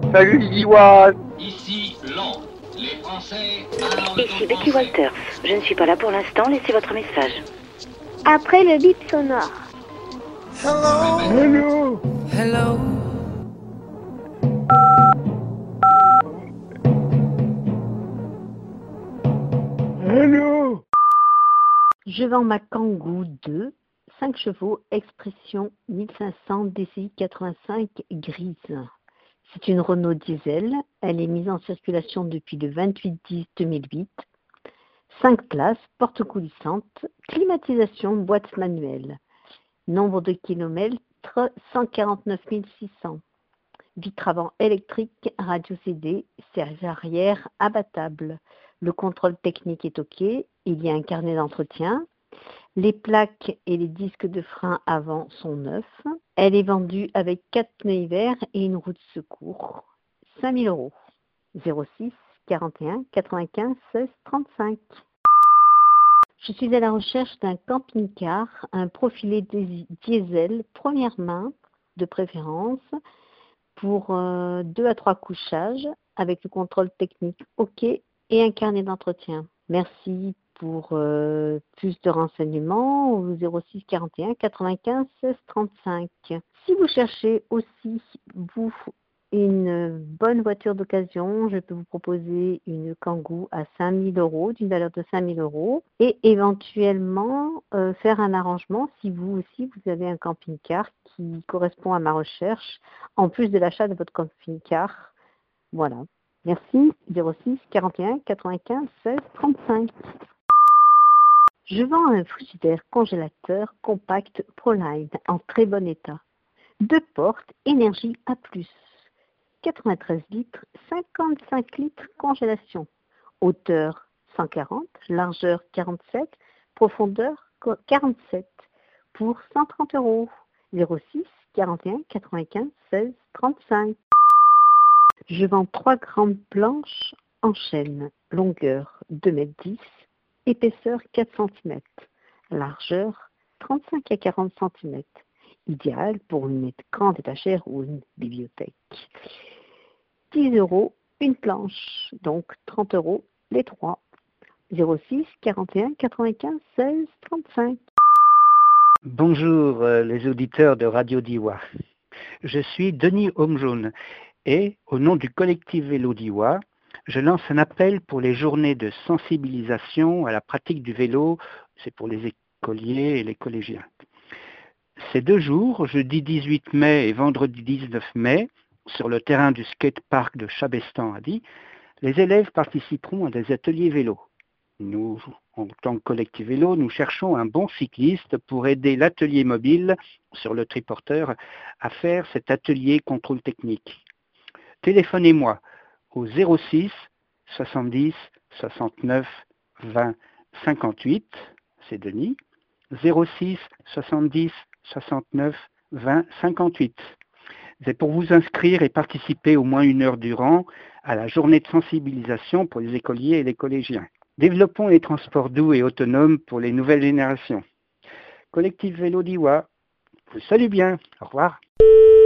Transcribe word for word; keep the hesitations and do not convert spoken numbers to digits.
Salut Liwa. Ici Londres. Les Français parlent Ici aux Betty Français. Walters. Je ne suis pas là pour l'instant, laissez votre message. Après le bip sonore. Hello. Hello. Hello. Je vends ma Kangoo deux, cinq chevaux, expression mille cinq cents D C I quatre-vingt-cinq grise. C'est une Renault diesel, elle est mise en circulation depuis le vingt-huit dix deux mille huit. cinq places, porte coulissante, climatisation, boîte manuelle. Nombre de kilomètres, cent quarante-neuf mille six cents. Vitre avant électrique, radio C D, siège arrière abattable. Le contrôle technique est OK, il y a un carnet d'entretien. Les plaques et les disques de frein avant sont neufs. Elle est vendue avec quatre pneus hiver et une roue de secours. cinq mille euros. zéro six quarante et un quatre-vingt-quinze seize trente-cinq. Je suis à la recherche d'un camping-car, un profilé diesel, première main, de préférence, pour euh, deux à trois couchages, avec le contrôle technique OK et un carnet d'entretien. Merci pour euh, plus de renseignements au zéro six quarante et un quatre-vingt-quinze seize trente-cinq. Si vous cherchez aussi, vous, une bonne voiture d'occasion, je peux vous proposer une Kangoo à cinq mille euros, d'une valeur de cinq mille euros, et éventuellement euh, faire un arrangement si vous aussi vous avez un camping-car qui correspond à ma recherche, en plus de l'achat de votre camping-car. Voilà. Merci, zéro six quarante et un quatre-vingt-quinze seize trente-cinq. Je vends un frigidaire congélateur compact Proline en très bon état. Deux portes, énergie A plus. quatre-vingt-treize litres, cinquante-cinq litres congélation. Hauteur cent quarante, largeur quarante-sept, profondeur quarante-sept. Pour cent trente euros. zéro six quarante et un quatre-vingt-quinze seize trente-cinq. Je vends trois grandes planches en chêne, longueur deux mètres dix, épaisseur quatre centimètres, largeur trente-cinq à quarante centimètres, idéal pour une grande étagère ou une bibliothèque. dix euros une planche, donc trente euros les trois. zéro six quarante et un quatre-vingt-quinze seize trente-cinq. Bonjour euh, les auditeurs de Radio Diois. Je suis Denis Homme-Jaune et au nom du collectif Vélo Diois, je lance un appel pour les journées de sensibilisation à la pratique du vélo, c'est pour les écoliers et les collégiens. Ces deux jours, jeudi dix-huit mai et vendredi dix-neuf mai, sur le terrain du skatepark de Chabestan à Die, les élèves participeront à des ateliers vélo. Nous, en tant que collectif vélo, nous cherchons un bon cycliste pour aider l'atelier mobile sur le triporteur à faire cet atelier contrôle technique. Téléphonez-moi au zéro six soixante-dix soixante-neuf vingt cinquante-huit, c'est Denis, zéro six soixante-dix soixante-neuf vingt cinquante-huit. C'est pour vous inscrire et participer au moins une heure durant à la journée de sensibilisation pour les écoliers et les collégiens. Développons les transports doux et autonomes pour les nouvelles générations. Collectif Vélo Diois, je vous salue bien. Au revoir.